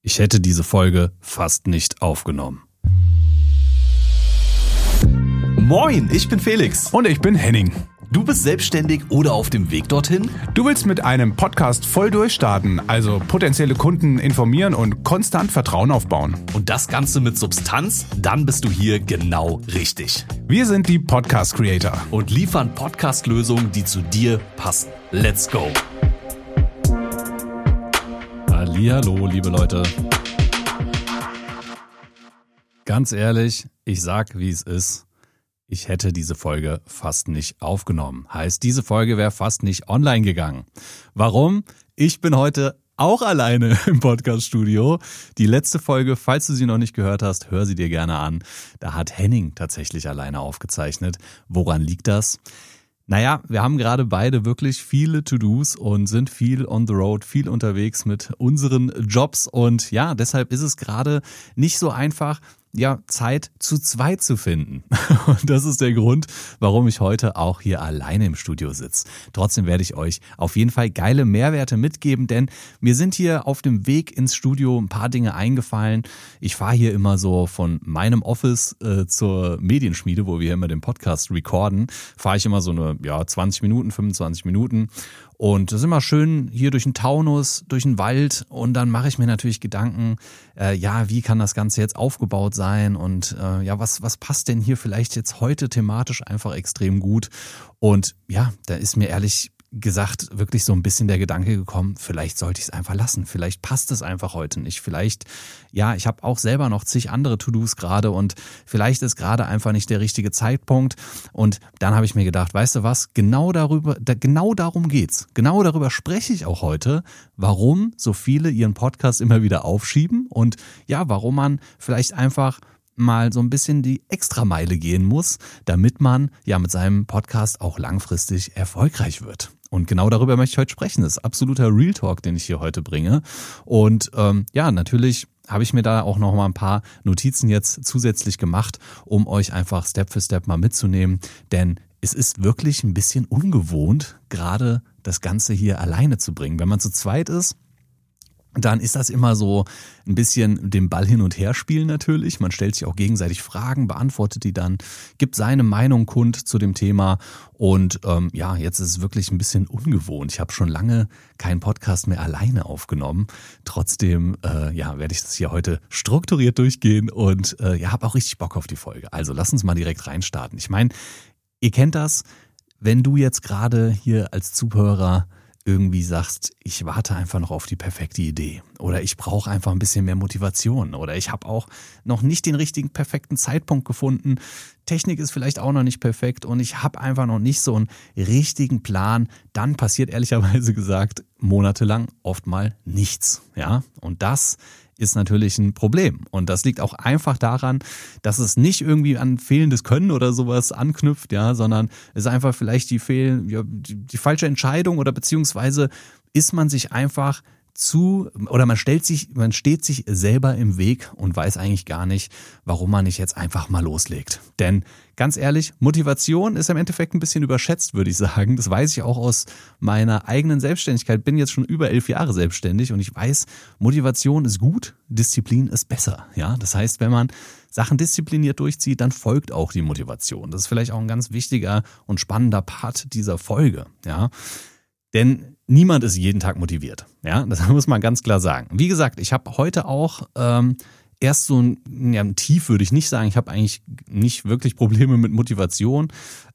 Ich hätte diese Folge fast nicht aufgenommen. Moin, ich bin Felix. Und ich bin Henning. Du bist selbstständig oder auf dem Weg dorthin? Du willst mit einem Podcast voll durchstarten, also potenzielle Kunden informieren und konstant Vertrauen aufbauen. Und das Ganze mit Substanz? Dann bist du hier genau richtig. Wir sind die Podcast Creator und liefern Podcast-Lösungen, die zu dir passen. Let's go! Hallihallo, liebe Leute. Ganz ehrlich, ich sag, wie es ist. Ich hätte diese Folge fast nicht aufgenommen. Heißt, diese Folge wäre fast nicht online gegangen. Warum? Ich bin heute auch alleine im Podcast-Studio. Die letzte Folge, falls du sie noch nicht gehört hast, hör sie dir gerne an. Da hat Henning tatsächlich alleine aufgezeichnet. Woran liegt das? Naja, wir haben gerade beide wirklich viele To-Dos und sind viel on the road, viel unterwegs mit unseren Jobs. Und ja, deshalb ist es gerade nicht so einfach, Zeit zu zweit zu finden. Und das ist der Grund, warum ich heute auch hier alleine im Studio sitze. Trotzdem werde ich euch auf jeden Fall geile Mehrwerte mitgeben, denn mir sind hier auf dem Weg ins Studio ein paar Dinge eingefallen. Ich fahre hier immer so von meinem Office zur Medienschmiede, wo wir immer den Podcast recorden, fahre ich immer so eine 20 Minuten, 25 Minuten. Und das ist immer schön hier durch den Taunus, durch den Wald, und dann mache ich mir natürlich Gedanken, wie kann das Ganze jetzt aufgebaut sein und was passt denn hier vielleicht jetzt heute thematisch einfach extrem gut. Und ja, da ist mir ehrlich gesagt wirklich so ein bisschen der Gedanke gekommen, vielleicht sollte ich es einfach lassen, vielleicht passt es einfach heute nicht, vielleicht, ich habe auch selber noch zig andere To-Dos gerade und vielleicht ist gerade einfach nicht der richtige Zeitpunkt. Und dann habe ich mir gedacht, weißt du was, genau darum geht's, genau darüber spreche ich auch heute, warum so viele ihren Podcast immer wieder aufschieben und warum man vielleicht einfach mal so ein bisschen die Extrameile gehen muss, damit man mit seinem Podcast auch langfristig erfolgreich wird. Und genau darüber möchte ich heute sprechen. Das ist absoluter Real Talk, den ich hier heute bringe. Und natürlich habe ich mir da auch noch mal ein paar Notizen jetzt zusätzlich gemacht, um euch einfach Step für Step mal mitzunehmen. Denn es ist wirklich ein bisschen ungewohnt, gerade das Ganze hier alleine zu bringen. Wenn man zu zweit ist, dann ist das immer so ein bisschen den Ball hin und her spielen natürlich. Man stellt sich auch gegenseitig Fragen, beantwortet die dann, gibt seine Meinung kund zu dem Thema. Und jetzt ist es wirklich ein bisschen ungewohnt. Ich habe schon lange keinen Podcast mehr alleine aufgenommen. Trotzdem werde ich das hier heute strukturiert durchgehen und habe auch richtig Bock auf die Folge. Also lass uns mal direkt reinstarten. Ich meine, ihr kennt das, wenn du jetzt gerade hier als Zuhörer irgendwie sagst, ich warte einfach noch auf die perfekte Idee oder ich brauche einfach ein bisschen mehr Motivation oder ich habe auch noch nicht den richtigen perfekten Zeitpunkt gefunden, Technik ist vielleicht auch noch nicht perfekt und ich habe einfach noch nicht so einen richtigen Plan, dann passiert ehrlicherweise gesagt monatelang oft mal nichts. Ja? Und das ist natürlich ein Problem. Und das liegt auch einfach daran, dass es nicht irgendwie an fehlendes Können oder sowas anknüpft, sondern es ist einfach vielleicht die falsche Entscheidung oder beziehungsweise ist man sich einfach man steht sich selber im Weg und weiß eigentlich gar nicht, warum man nicht jetzt einfach mal loslegt. Denn ganz ehrlich, Motivation ist im Endeffekt ein bisschen überschätzt, würde ich sagen. Das weiß ich auch aus meiner eigenen Selbstständigkeit. Bin jetzt schon über 11 Jahre selbstständig und ich weiß, Motivation ist gut, Disziplin ist besser. Ja, das heißt, wenn man Sachen diszipliniert durchzieht, dann folgt auch die Motivation. Das ist vielleicht auch ein ganz wichtiger und spannender Part dieser Folge. Ja, denn niemand ist jeden Tag motiviert. Ja, das muss man ganz klar sagen. Wie gesagt, ich habe heute auch erst so ein Tief, würde ich nicht sagen. Ich habe eigentlich nicht wirklich Probleme mit Motivation,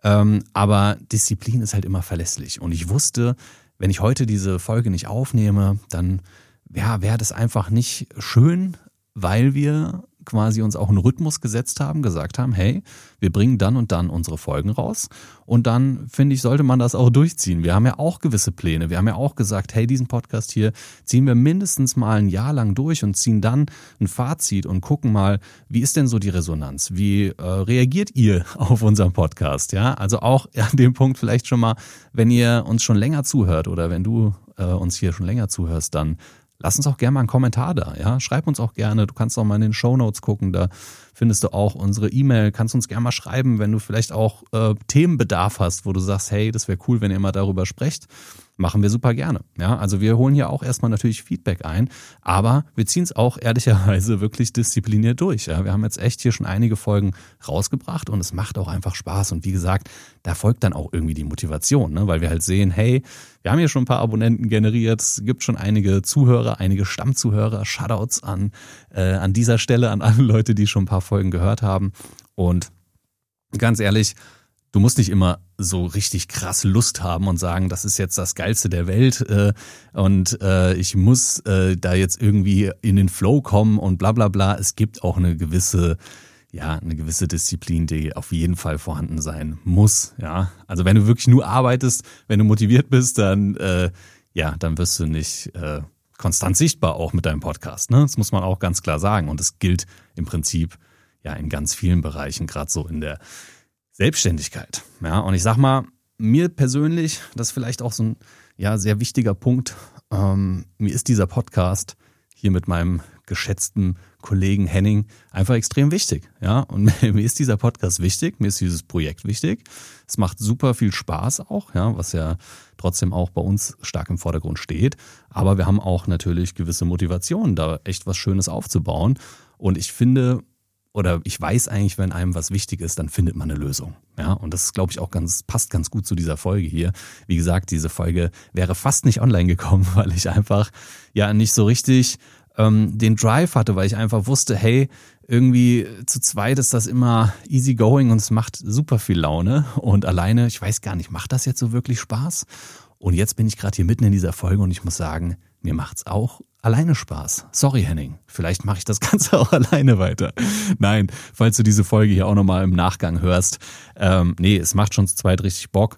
aber Disziplin ist halt immer verlässlich. Und ich wusste, wenn ich heute diese Folge nicht aufnehme, dann wäre das einfach nicht schön, weil wir quasi uns auch einen Rhythmus gesetzt haben, gesagt haben, hey, wir bringen dann und dann unsere Folgen raus und dann, finde ich, sollte man das auch durchziehen. Wir haben ja auch gewisse Pläne, wir haben ja auch gesagt, hey, diesen Podcast hier ziehen wir mindestens mal ein Jahr lang durch und ziehen dann ein Fazit und gucken mal, wie ist denn so die Resonanz, wie reagiert ihr auf unseren Podcast, ja, also auch an dem Punkt vielleicht schon mal, wenn ihr uns schon länger zuhört oder wenn du uns hier schon länger zuhörst, dann lass uns auch gerne mal einen Kommentar da, ja. Schreib uns auch gerne, du kannst auch mal in den Shownotes gucken, da findest du auch unsere E-Mail, kannst uns gerne mal schreiben, wenn du vielleicht auch Themenbedarf hast, wo du sagst, hey, das wäre cool, wenn ihr mal darüber sprecht. machen wir super gerne. Ja, also wir holen hier auch erstmal natürlich Feedback ein, aber wir ziehen es auch ehrlicherweise wirklich diszipliniert durch. Ja, wir haben jetzt echt hier schon einige Folgen rausgebracht und es macht auch einfach Spaß. Und wie gesagt, da folgt dann auch irgendwie die Motivation, ne? Weil wir halt sehen, hey, wir haben hier schon ein paar Abonnenten generiert, es gibt schon einige Zuhörer, einige Stammzuhörer, Shoutouts an dieser Stelle an alle Leute, die schon ein paar Folgen gehört haben. Und ganz ehrlich, du musst nicht immer so richtig krass Lust haben und sagen, das ist jetzt das Geilste der Welt und ich muss da jetzt irgendwie in den Flow kommen und bla bla bla. Es gibt auch eine gewisse Disziplin, die auf jeden Fall vorhanden sein muss. Ja, also wenn du wirklich nur arbeitest, wenn du motiviert bist, dann wirst du nicht konstant sichtbar auch mit deinem Podcast. Ne? Das muss man auch ganz klar sagen. Und das gilt im Prinzip ja in ganz vielen Bereichen, gerade so in der Selbstständigkeit. Ja, und ich sag mal, mir persönlich, das ist vielleicht auch so ein sehr wichtiger Punkt, mir ist dieser Podcast hier mit meinem geschätzten Kollegen Henning einfach extrem wichtig. Ja, und mir ist dieser Podcast wichtig, mir ist dieses Projekt wichtig. Es macht super viel Spaß auch, ja, was ja trotzdem auch bei uns stark im Vordergrund steht. Aber wir haben auch natürlich gewisse Motivationen, da echt was Schönes aufzubauen. Und ich finde, oder ich weiß eigentlich, wenn einem was wichtig ist, dann findet man eine Lösung. Ja, und das ist, glaube ich, auch passt ganz gut zu dieser Folge hier. Wie gesagt, diese Folge wäre fast nicht online gekommen, weil ich einfach nicht so richtig den Drive hatte, weil ich einfach wusste, hey, irgendwie zu zweit ist das immer easy going und es macht super viel Laune. Und alleine, ich weiß gar nicht, macht das jetzt so wirklich Spaß? Und jetzt bin ich gerade hier mitten in dieser Folge und ich muss sagen, mir macht's auch alleine Spaß. Sorry, Henning, vielleicht mache ich das Ganze auch alleine weiter. Nein, falls du diese Folge hier auch nochmal im Nachgang hörst. Es macht schon zu zweit richtig Bock.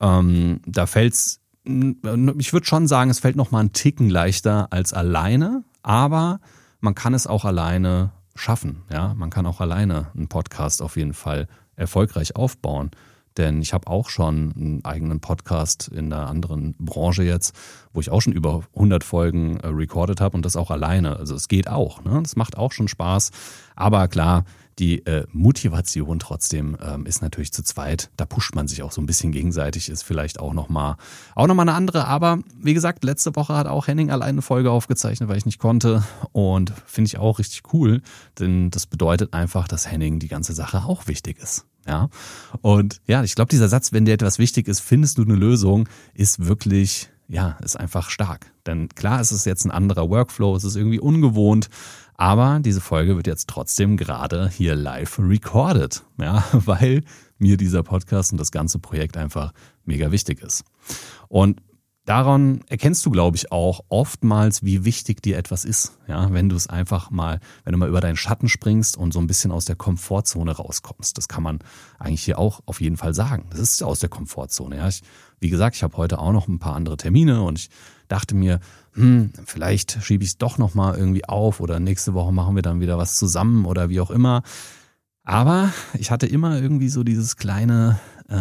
Da fällt's, ich würde schon sagen, es fällt nochmal einen Ticken leichter als alleine, aber man kann es auch alleine schaffen. Ja, man kann auch alleine einen Podcast auf jeden Fall erfolgreich aufbauen. Denn ich habe auch schon einen eigenen Podcast in einer anderen Branche jetzt, wo ich auch schon über 100 Folgen recorded habe und das auch alleine. Also es geht auch, ne? Das macht auch schon Spaß. Aber klar, die Motivation trotzdem ist natürlich zu zweit. Da pusht man sich auch so ein bisschen gegenseitig, ist vielleicht auch nochmal eine andere. Aber wie gesagt, letzte Woche hat auch Henning alleine eine Folge aufgezeichnet, weil ich nicht konnte. Und finde ich auch richtig cool, denn das bedeutet einfach, dass Henning die ganze Sache auch wichtig ist. Ja, und ich glaube, dieser Satz, wenn dir etwas wichtig ist, findest du eine Lösung, ist wirklich, ist einfach stark. Denn klar, es ist jetzt ein anderer Workflow, es ist irgendwie ungewohnt, aber diese Folge wird jetzt trotzdem gerade hier live recorded, weil mir dieser Podcast und das ganze Projekt einfach mega wichtig ist. Und daran erkennst du, glaube ich, auch oftmals, wie wichtig dir etwas ist. Ja, wenn du mal über deinen Schatten springst und so ein bisschen aus der Komfortzone rauskommst. Das kann man eigentlich hier auch auf jeden Fall sagen. Das ist aus der Komfortzone. Ja, wie gesagt, ich habe heute auch noch ein paar andere Termine und ich dachte mir, vielleicht schiebe ich es doch nochmal irgendwie auf oder nächste Woche machen wir dann wieder was zusammen oder wie auch immer. Aber ich hatte immer irgendwie so dieses kleine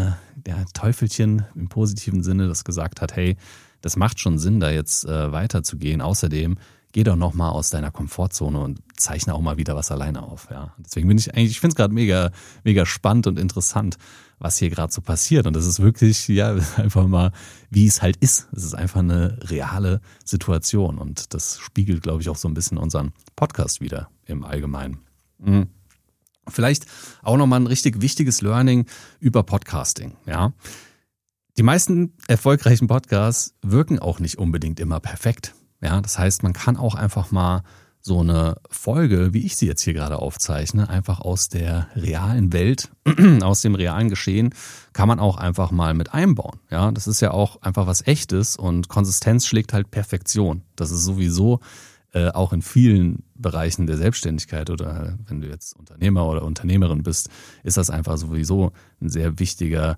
Teufelchen im positiven Sinne, das gesagt hat, hey, das macht schon Sinn, da jetzt weiterzugehen. Außerdem geh doch nochmal aus deiner Komfortzone und zeichne auch mal wieder was alleine auf. Ja. Deswegen ich finde es gerade mega, mega spannend und interessant, was hier gerade so passiert. Und das ist wirklich, einfach mal, wie es halt ist. Es ist einfach eine reale Situation. Und das spiegelt, glaube ich, auch so ein bisschen unseren Podcast wieder im Allgemeinen. Vielleicht auch nochmal ein richtig wichtiges Learning über Podcasting. Ja, die meisten erfolgreichen Podcasts wirken auch nicht unbedingt immer perfekt. Ja, das heißt, man kann auch einfach mal so eine Folge, wie ich sie jetzt hier gerade aufzeichne, einfach aus der realen Welt, aus dem realen Geschehen, kann man auch einfach mal mit einbauen. Ja, das ist ja auch einfach was Echtes und Konsistenz schlägt halt Perfektion. Das ist sowieso auch in vielen Bereichen der Selbstständigkeit oder wenn du jetzt Unternehmer oder Unternehmerin bist, ist das einfach sowieso ein sehr wichtiger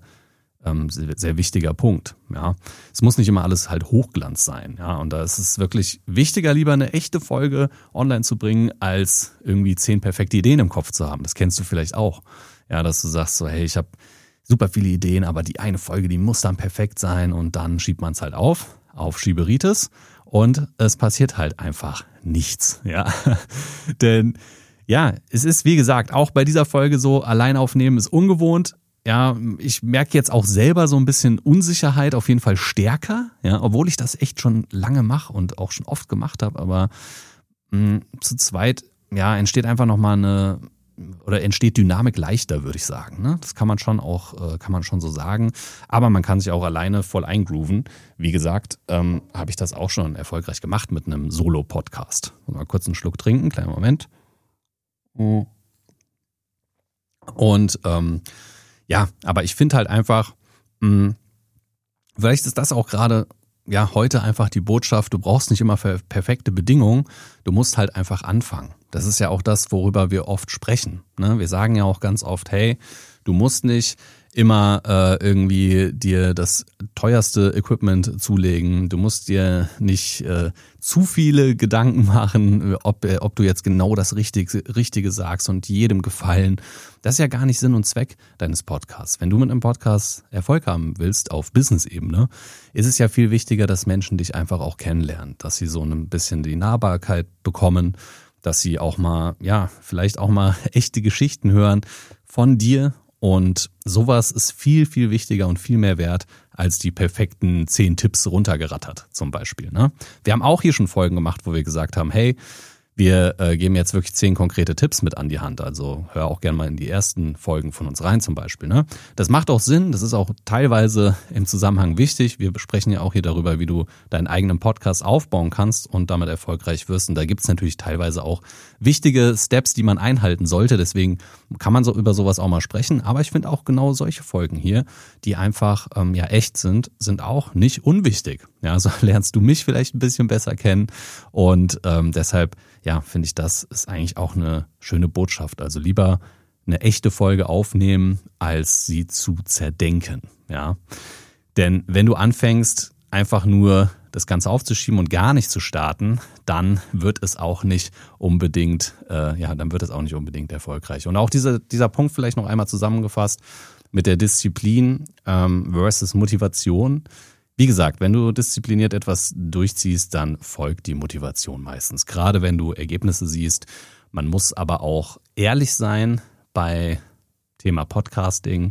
Punkt. Ja, es muss nicht immer alles halt Hochglanz sein. Ja, und da ist es wirklich wichtiger, lieber eine echte Folge online zu bringen, als irgendwie 10 perfekte Ideen im Kopf zu haben. Das kennst du vielleicht auch. Ja, dass du sagst so, hey, ich habe super viele Ideen, aber die eine Folge, die muss dann perfekt sein und dann schiebt man es halt auf Schieberitis. Und es passiert halt einfach nichts, ja. Denn es ist, wie gesagt, auch bei dieser Folge so, allein aufnehmen ist ungewohnt. ja, ich merke jetzt auch selber so ein bisschen Unsicherheit auf jeden Fall stärker, ja, obwohl ich das echt schon lange mache und auch schon oft gemacht habe, aber zu zweit, ja, entsteht einfach nochmal entsteht Dynamik leichter, würde ich sagen. Ne? Das kann man schon so sagen. Aber man kann sich auch alleine voll eingrooven. Wie gesagt, habe ich das auch schon erfolgreich gemacht mit einem Solo-Podcast. Mal kurz einen Schluck trinken, kleinen Moment. Und ja, aber ich finde halt einfach, vielleicht ist das auch gerade heute einfach die Botschaft, du brauchst nicht immer perfekte Bedingungen, du musst halt einfach anfangen. Das ist ja auch das, worüber wir oft sprechen. Ne? Wir sagen ja auch ganz oft, hey, du musst nicht immer irgendwie dir das teuerste Equipment zulegen. Du musst dir nicht zu viele Gedanken machen, ob du jetzt genau das Richtige sagst und jedem gefallen. Das ist ja gar nicht Sinn und Zweck deines Podcasts. Wenn du mit einem Podcast Erfolg haben willst auf Business-Ebene, ist es ja viel wichtiger, dass Menschen dich einfach auch kennenlernen, dass sie so ein bisschen die Nahbarkeit bekommen, dass sie auch mal, vielleicht auch mal echte Geschichten hören von dir. Und sowas ist viel, viel wichtiger und viel mehr wert als die perfekten 10 Tipps runtergerattert zum Beispiel. Ne? Wir haben auch hier schon Folgen gemacht, wo wir gesagt haben, hey, wir geben jetzt wirklich 10 konkrete Tipps mit an die Hand. Also hör auch gerne mal in die ersten Folgen von uns rein zum Beispiel. Ne? Das macht auch Sinn, das ist auch teilweise im Zusammenhang wichtig. Wir besprechen ja auch hier darüber, wie du deinen eigenen Podcast aufbauen kannst und damit erfolgreich wirst. Und da gibt es natürlich teilweise auch wichtige Steps, die man einhalten sollte. Deswegen kann man so über sowas auch mal sprechen. Aber ich finde auch genau solche Folgen hier, die einfach echt sind auch nicht unwichtig. Ja, so lernst du mich vielleicht ein bisschen besser kennen. Und deshalb finde ich, das ist eigentlich auch eine schöne Botschaft. Also lieber eine echte Folge aufnehmen, als sie zu zerdenken. Ja, denn wenn du anfängst, einfach nur das Ganze aufzuschieben und gar nicht zu starten, dann wird es auch nicht unbedingt, erfolgreich. Und auch dieser Punkt vielleicht noch einmal zusammengefasst mit der Disziplin versus Motivation. Wie gesagt, wenn du diszipliniert etwas durchziehst, dann folgt die Motivation meistens. Gerade wenn du Ergebnisse siehst. Man muss aber auch ehrlich sein bei Thema Podcasting.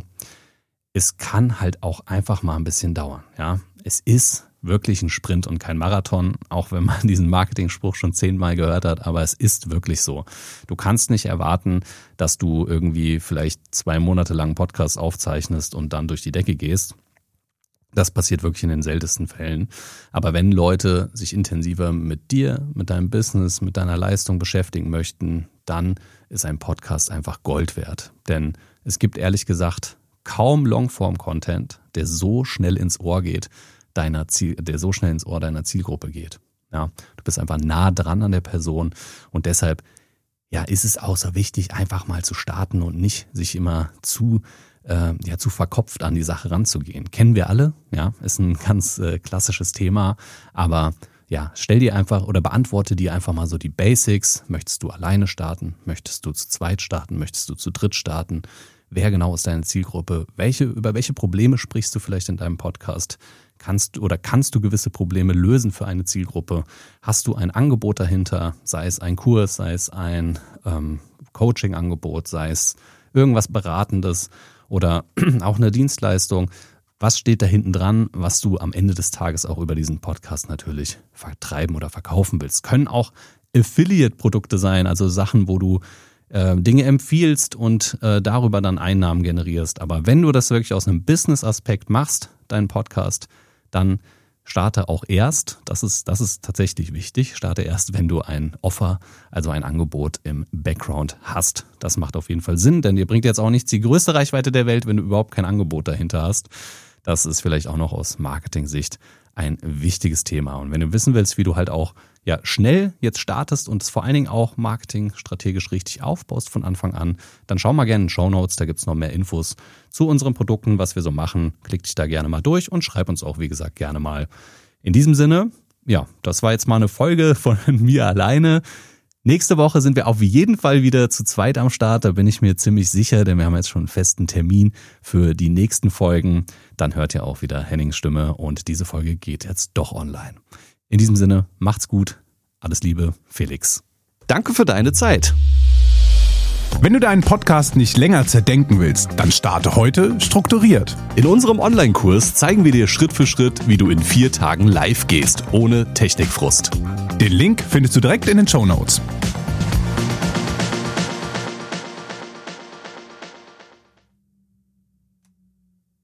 Es kann halt auch einfach mal ein bisschen dauern. Ja, es ist wirklich ein Sprint und kein Marathon, auch wenn man diesen Marketing-Spruch schon 10-mal gehört hat, aber es ist wirklich so. Du kannst nicht erwarten, dass du irgendwie vielleicht 2 Monate lang einen Podcast aufzeichnest und dann durch die Decke gehst. Das passiert wirklich in den seltensten Fällen. Aber wenn Leute sich intensiver mit dir, mit deinem Business, mit deiner Leistung beschäftigen möchten, dann ist ein Podcast einfach Gold wert. Denn es gibt ehrlich gesagt kaum Longform-Content, der so schnell ins Ohr geht, deiner Zielgruppe geht. Ja, du bist einfach nah dran an der Person und deshalb ist es auch so wichtig, einfach mal zu starten und nicht sich immer zu verkopft an die Sache ranzugehen. Kennen wir alle, ist ein ganz klassisches Thema, aber stell dir einfach oder beantworte dir einfach mal so die Basics. Möchtest du alleine starten? Möchtest du zu zweit starten? Möchtest du zu dritt starten? Wer genau ist deine Zielgruppe? Über welche Probleme sprichst du vielleicht in deinem Podcast? Kannst du gewisse Probleme lösen für eine Zielgruppe? Hast du ein Angebot dahinter? Sei es ein Kurs, sei es ein Coaching-Angebot, sei es irgendwas Beratendes oder auch eine Dienstleistung. Was steht da hinten dran, was du am Ende des Tages auch über diesen Podcast natürlich vertreiben oder verkaufen willst? Können auch Affiliate-Produkte sein, also Sachen, wo du Dinge empfiehlst und darüber dann Einnahmen generierst. Aber wenn du das wirklich aus einem Business-Aspekt machst, deinen Podcast, dann starte auch erst, das ist tatsächlich wichtig, starte erst, wenn du ein Offer, also ein Angebot im Background hast. Das macht auf jeden Fall Sinn, denn dir bringt jetzt auch nichts die größte Reichweite der Welt, wenn du überhaupt kein Angebot dahinter hast. Das ist vielleicht auch noch aus Marketing-Sicht ein wichtiges Thema. Und wenn du wissen willst, wie du halt auch schnell jetzt startest und es vor allen Dingen auch Marketing strategisch richtig aufbaust von Anfang an, dann schau mal gerne in den Shownotes, da gibt es noch mehr Infos zu unseren Produkten, was wir so machen. Klick dich da gerne mal durch und schreib uns auch, wie gesagt, gerne mal. In diesem Sinne, das war jetzt mal eine Folge von mir alleine. Nächste Woche sind wir auf jeden Fall wieder zu zweit am Start, da bin ich mir ziemlich sicher, denn wir haben jetzt schon einen festen Termin für die nächsten Folgen. Dann hört ihr auch wieder Hennings Stimme und diese Folge geht jetzt doch online. In diesem Sinne, macht's gut, alles Liebe, Felix. Danke für deine Zeit. Wenn du deinen Podcast nicht länger zerdenken willst, dann starte heute strukturiert. In unserem Online-Kurs zeigen wir dir Schritt für Schritt, wie du in 4 Tagen live gehst, ohne Technikfrust. Den Link findest du direkt in den Shownotes.